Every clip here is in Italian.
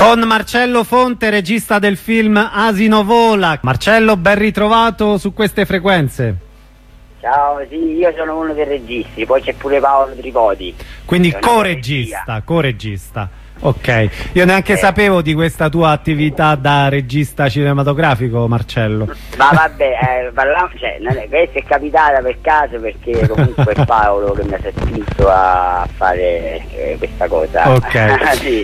Con Marcello Fonte, regista del film Asino Vola. Marcello, ben ritrovato su queste frequenze. Ciao, sì, io sono uno dei registi, poi c'è pure Paolo Tripodi. Quindi co-regista. Ok, io neanche sapevo di questa tua attività da regista cinematografico, Marcello. Ma vabbè, questa è capitata per caso, perché comunque è Paolo che mi ha spinto a fare questa cosa. Ok. Sì,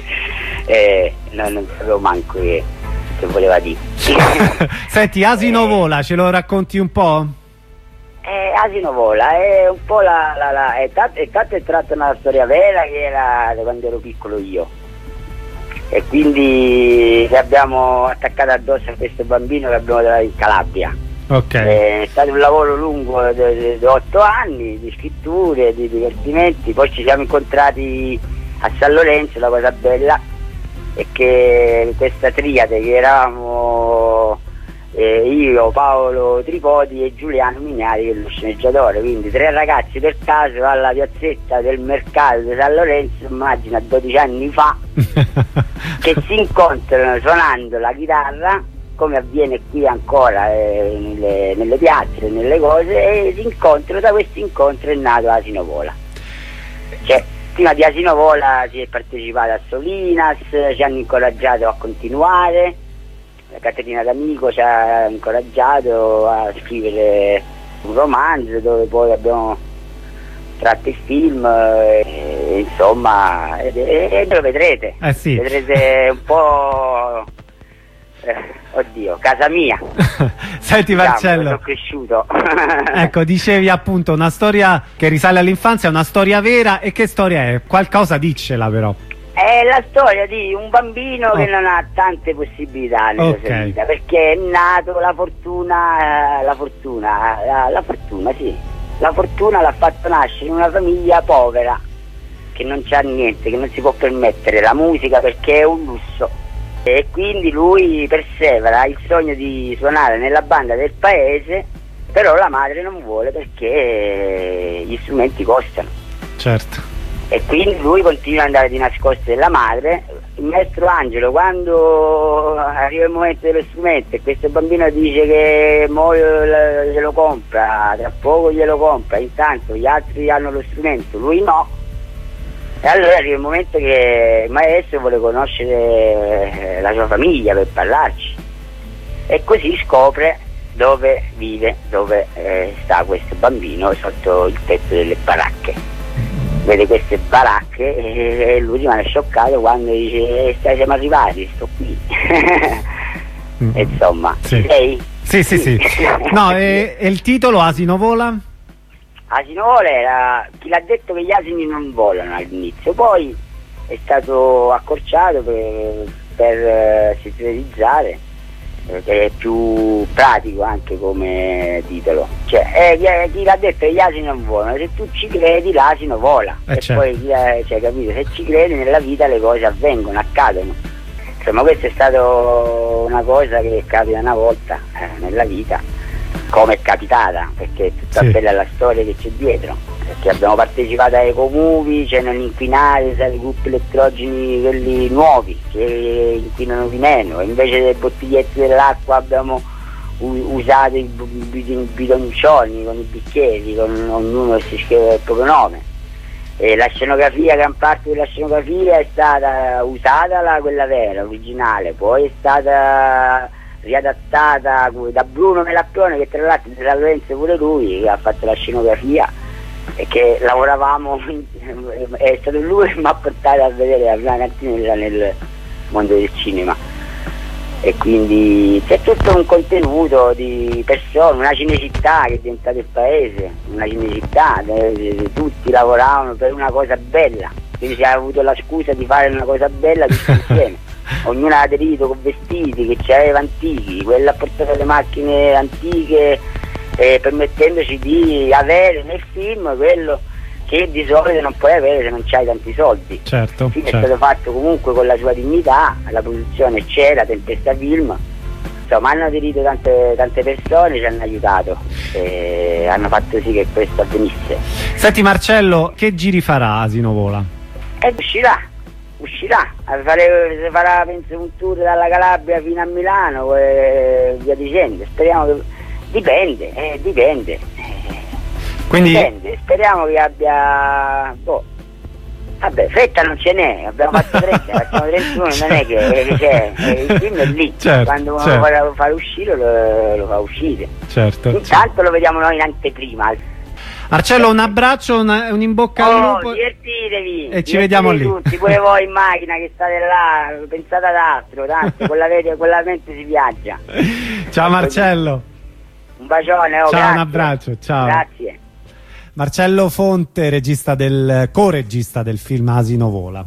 non sapevo manco che voleva dire. Senti, Asino Vola, ce lo racconti un po'? Asino Vola è un po' è tratto una storia vera che era da quando ero piccolo io, e quindi abbiamo attaccato addosso a questo bambino che abbiamo trovato in Calabria. Okay. È stato un lavoro lungo di 8 anni di scritture, di divertimenti. Poi ci siamo incontrati a San Lorenzo. La cosa bella è che questa triade che eravamo io, Paolo Tripodi e Giuliano Mignari, che è lo sceneggiatore, quindi 3 ragazzi per caso alla piazzetta del mercato di San Lorenzo, immagina 12 anni fa, che si incontrano suonando la chitarra, come avviene qui ancora nelle piazze, nelle cose, e da questo incontro è nato Asino Vola. Cioè, prima di Asino Vola si è partecipato a Solinas, ci hanno incoraggiato a continuare. La Caterina D'Amico ci ha incoraggiato a scrivere un romanzo dove poi abbiamo tratto il film, insomma, e lo vedrete. Sì. Vedrete un po', oddio, casa mia. Senti, Marcello, sono cresciuto. Ecco, dicevi appunto una storia che risale all'infanzia, una storia vera. E che storia è? Qualcosa diccela però. È la storia di un bambino che non ha tante possibilità nella sua vita, perché è nato la fortuna l'ha fatto nascere in una famiglia povera, che non c'ha niente, che non si può permettere la musica perché è un lusso, e quindi lui persevera, ha il sogno di suonare nella banda del paese, però la madre non vuole perché gli strumenti costano. Certo. E quindi lui continua ad andare di nascosto della madre. Il maestro Angelo, quando arriva il momento dello strumento e questo bambino dice che mo glielo compra, tra poco glielo compra, intanto gli altri hanno lo strumento, lui no, e allora arriva il momento che il maestro vuole conoscere la sua famiglia per parlarci, e così scopre dove vive, dove sta questo bambino, sotto il tetto delle baracche. Vede queste baracche e lui rimane scioccato quando dice siamo arrivati, sto qui. Insomma, sì. Sei? Sì. No, e il titolo Asino Vola? Asino Vola era chi l'ha detto che gli asini non volano all'inizio, poi è stato accorciato per sintetizzare, che è più pratico anche come titolo. Cioè, chi l'ha detto che gli asini non volano, se tu ci credi l'asino vola, e certo. Poi capito, se ci credi nella vita le cose avvengono, accadono. Insomma, questa è stata una cosa che capita una volta nella vita, come è capitata, perché è tutta bella la storia che c'è dietro, perché abbiamo partecipato a Ecomovie, c'è non inquinare, sai, i gruppi elettrogeni, quelli nuovi che inquinano di meno, e invece dei bottiglietti dell'acqua abbiamo usato i bidoncioni con i bicchieri, con ognuno che si scrive il proprio nome, e la scenografia, gran parte della scenografia è stata usata quella vera, originale, poi è stata riadattata da Bruno Melapione, che tra l'altro di San Lorenzo pure lui, che ha fatto la scenografia, e che lavoravamo, è stato lui che mi ha portato a vedere la prima cantinella nel mondo del cinema, e quindi c'è tutto un contenuto di persone, una Cinecittà che è diventata il paese, una Cinecittà, tutti lavoravano per una cosa bella, quindi si è avuto la scusa di fare una cosa bella tutti insieme. Ognuno ha aderito con vestiti che c'aveva antichi, quello ha portato le macchine antiche, permettendoci di avere nel film quello che di solito non puoi avere se non c'hai tanti soldi. Certo, Quindi è stato fatto comunque con la sua dignità, la produzione c'era, Tempesta Film, insomma hanno aderito tante persone, ci hanno aiutato e hanno fatto sì che questo avvenisse. Senti Marcello, che giri farà Asino Vola? E uscirà uscirà, farà penso un tour dalla Calabria fino a Milano via dicendo, speriamo che dipende. Quindi dipende, speriamo che abbia vabbè, fretta non ce n'è, abbiamo fatto 30, facciamo 31, non è che c'è, il film è lì, certo, quando uno certo. lo fa uscire lo fa uscire, certo, intanto lo vediamo noi in anteprima. Marcello, un abbraccio, un in bocca al lupo divertitevi e ci vediamo lì tutti, pure voi in macchina che state là, pensate ad altro, tanto con la mente si viaggia. Ciao Marcello, un bacione, ciao, grazie. un abbraccio, ciao. Grazie. Marcello Fonte, co-regista del film Asino Vola.